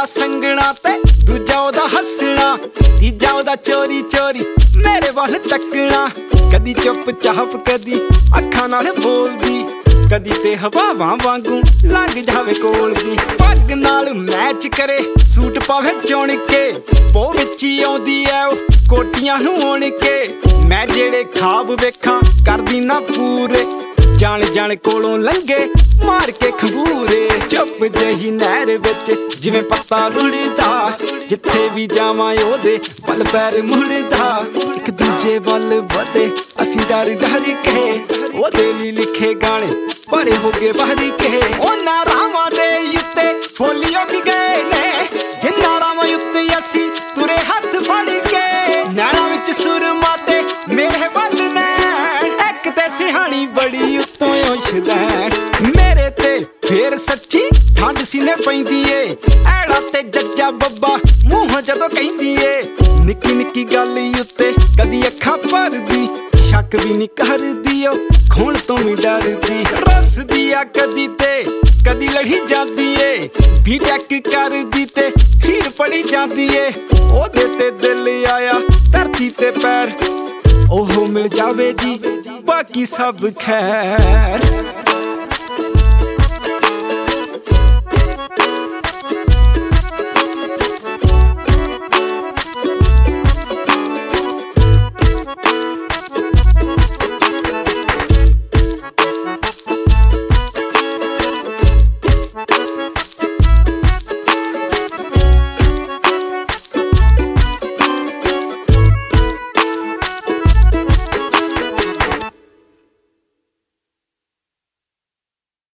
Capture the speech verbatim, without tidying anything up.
संगना ते दूजा ओदा हसना, तीजा ओदा चोरी चोरी मेरे वाल तकना। कदी चुप चाप कदी अखां नाल बोलदी, कदी ते हवावां वांगू लंघ जावे कोल दी। पग नाल मैच करे सूट पावे चुन के, पो विच ही आउंदी ऐ ओ कोटियां नूं उण के। मैं जेड़े खाब वेखां करदी ना पूरे, जान जान कोलों लंघे मार के खंगूरे। चुप जही नहर विच जिवें पत्ता रुड़दा, जिथे भी जावां ओदे वल पैर मुड़दा। इक दूजे वल वधे असीं डर डर के, ओदे लई लिखे गाने भरे हो गए बाहरी के। ओना रावां दे उत्ते फुल्ल उग गए ने, जिन्ना रावां उत्ते असीं तुरे हत्थ फड़ के। नैणां विच सुरमा ते मेरे वल नैण, इक ते सिहानी बड़ी उत्तों शदैण। मेरे ते फेर सच्ची ठंड सीने पैंदी ए, ऐड़ा ते जज्जा बब्बा मूंह जदों कहिंदी ए। निक्की निक्की गल उत्ते कदी अखां भरदी, शक भी नहीं करदी ओ खून तो भी डरदी। रसदी आ कदी ते कदी लड़ी जांदी ए, बीटेक करदी ते हीर पड़ी जांदी ए। ओदे ते दिल आया धरती ते पैर, ओहो मिल जावे जी बाकी सब खैर।